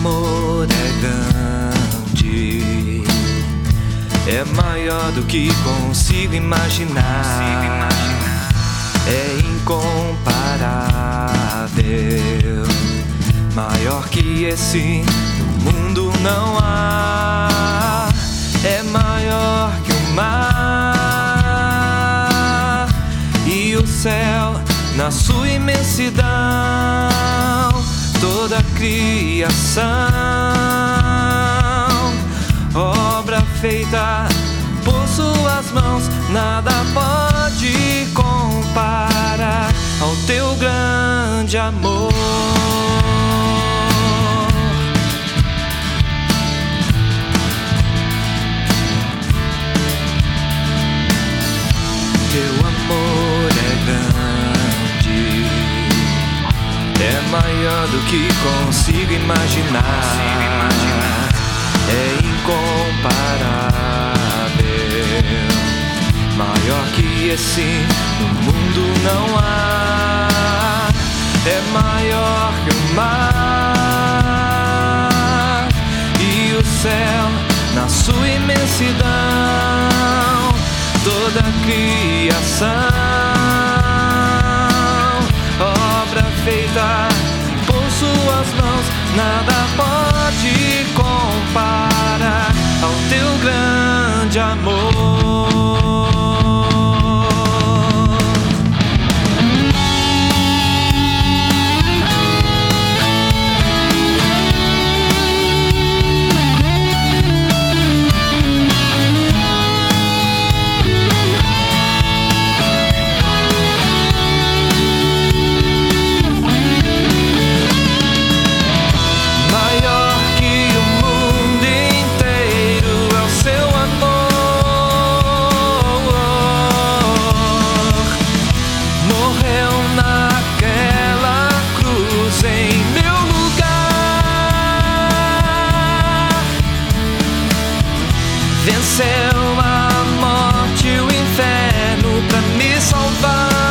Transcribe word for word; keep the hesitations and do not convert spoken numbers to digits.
amor é grande, é maior do que consigo imaginar, é incomparável, maior que esse no mundo não há, é maior que o mar e o céu na sua imensidão, toda a criação, obra feita por suas mãos, nada pode comparar ao teu grande amor. Teu amor é grande, é maior do que consigo imaginar, é incomparável, maior que esse no mundo não há, é maior que o mar e o céu na sua imensidão, toda a criação, obra feita por suas mãos, nada pode comparar ao teu grande amor. Venceu a morte e o inferno pra me salvar.